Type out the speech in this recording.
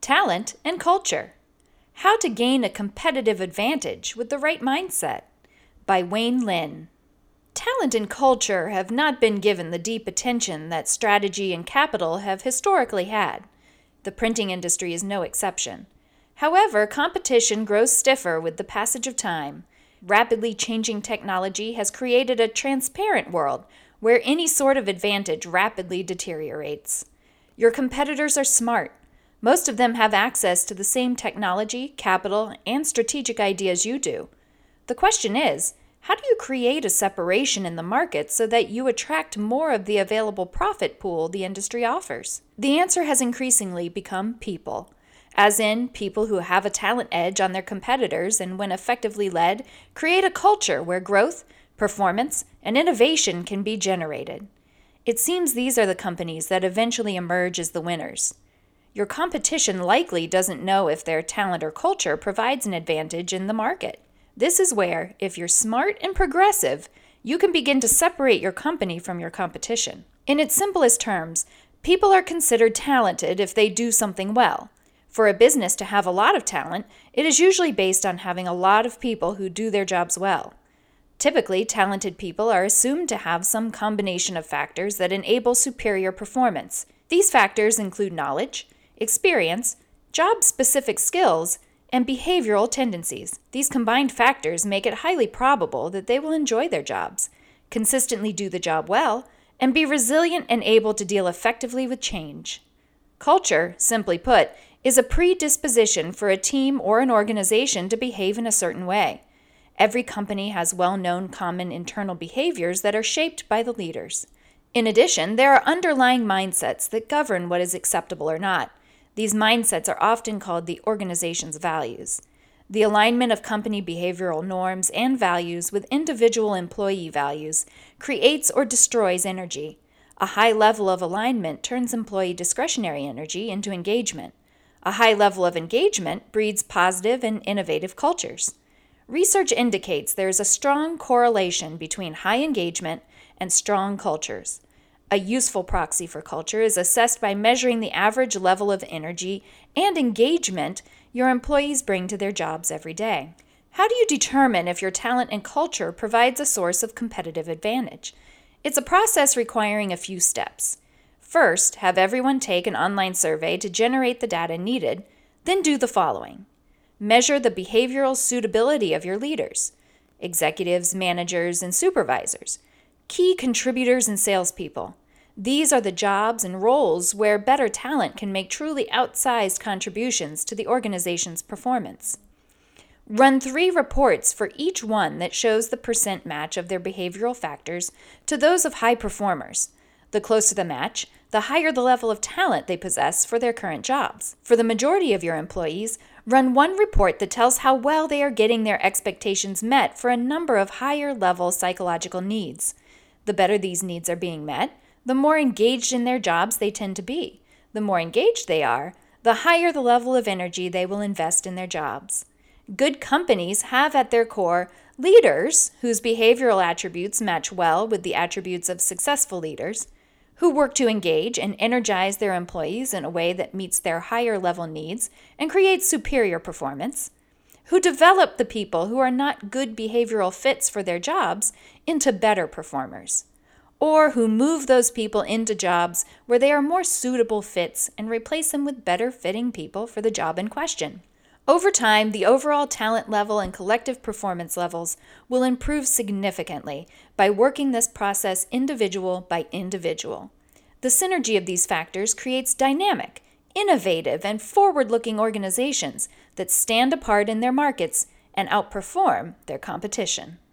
Talent and Culture. How to Gain a Competitive Advantage with the Right Mindset by Wayne Lin. Talent and culture have not been given the deep attention that strategy and capital have historically had. The printing industry is no exception. However, competition grows stiffer with the passage of time. Rapidly changing technology has created a transparent world where any sort of advantage rapidly deteriorates. Your competitors are smart. Most of them have access to the same technology, capital, and strategic ideas you do. The question is, how do you create a separation in the market so that you attract more of the available profit pool the industry offers? The answer has increasingly become people, as in people who have a talent edge on their competitors and, when effectively led, create a culture where growth, performance, and innovation can be generated. It seems these are the companies that eventually emerge as the winners. Your competition likely doesn't know if their talent or culture provides an advantage in the market. This is where, if you're smart and progressive, you can begin to separate your company from your competition. In its simplest terms, people are considered talented if they do something well. For a business to have a lot of talent, it is usually based on having a lot of people who do their jobs well. Typically, talented people are assumed to have some combination of factors that enable superior performance. These factors include knowledge, experience, job-specific skills, and behavioral tendencies. These combined factors make it highly probable that they will enjoy their jobs, consistently do the job well, and be resilient and able to deal effectively with change. Culture, simply put, is a predisposition for a team or an organization to behave in a certain way. Every company has well-known common internal behaviors that are shaped by the leaders. In addition, there are underlying mindsets that govern what is acceptable or not. These mindsets are often called the organization's values. The alignment of company behavioral norms and values with individual employee values creates or destroys energy. A high level of alignment turns employee discretionary energy into engagement. A high level of engagement breeds positive and innovative cultures. Research indicates there is a strong correlation between high engagement and strong cultures. A useful proxy for culture is assessed by measuring the average level of energy and engagement your employees bring to their jobs every day. How do you determine if your talent and culture provides a source of competitive advantage? It's a process requiring a few steps. First, have everyone take an online survey to generate the data needed, then do the following. Measure the behavioral suitability of your leaders, executives, managers, and supervisors, key contributors and salespeople. These are the jobs and roles where better talent can make truly outsized contributions to the organization's performance. Run 3 reports for each one that shows the percent match of their behavioral factors to those of high performers. The closer the match, the higher the level of talent they possess for their current jobs. For the majority of your employees, run 1 report that tells how well they are getting their expectations met for a number of higher-level psychological needs. The better these needs are being met, the more engaged in their jobs they tend to be. The more engaged they are, the higher the level of energy they will invest in their jobs. Good companies have at their core leaders whose behavioral attributes match well with the attributes of successful leaders, who work to engage and energize their employees in a way that meets their higher level needs and creates superior performance, who develop the people who are not good behavioral fits for their jobs into better performers, or who move those people into jobs where they are more suitable fits and replace them with better fitting people for the job in question. Over time, the overall talent level and collective performance levels will improve significantly by working this process individual by individual. The synergy of these factors creates dynamic, innovative, and forward-looking organizations that stand apart in their markets and outperform their competition.